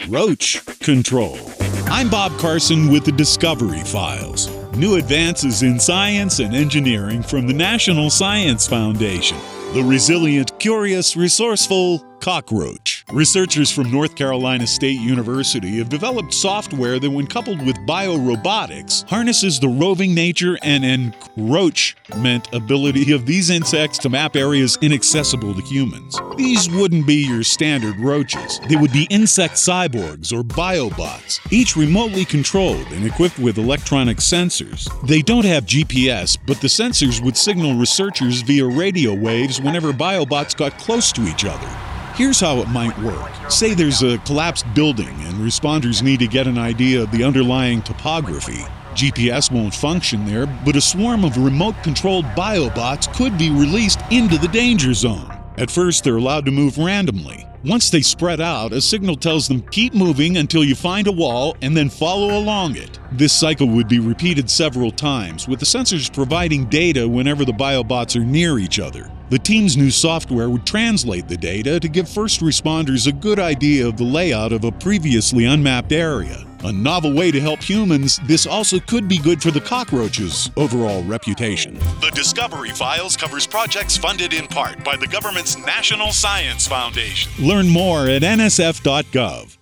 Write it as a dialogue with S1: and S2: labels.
S1: Roach Control. I'm Bob Carson with the Discovery Files. New advances in science and engineering from the National Science Foundation. The resilient, curious, resourceful cockroach. Researchers from North Carolina State University have developed software that, when coupled with biorobotics, harnesses the roving nature and encroachment ability of these insects to map areas inaccessible to humans. These wouldn't be your standard roaches. They would be insect cyborgs or biobots, each remotely controlled and equipped with electronic sensors. They don't have GPS, but the sensors would signal researchers via radio waves whenever biobots got close to each other. Here's how it might work. Say there's a collapsed building and responders need to get an idea of the underlying topography. GPS won't function there, but a swarm of remote-controlled biobots could be released into the danger zone. At first, they're allowed to move randomly. Once they spread out, a signal tells them keep moving until you find a wall and then follow along it. This cycle would be repeated several times, with the sensors providing data whenever the biobots are near each other. The team's new software would translate the data to give first responders a good idea of the layout of a previously unmapped area. A novel way to help humans, this also could be good for the cockroach's overall reputation. The Discovery Files covers projects funded in part by the government's National Science Foundation. Learn more at nsf.gov.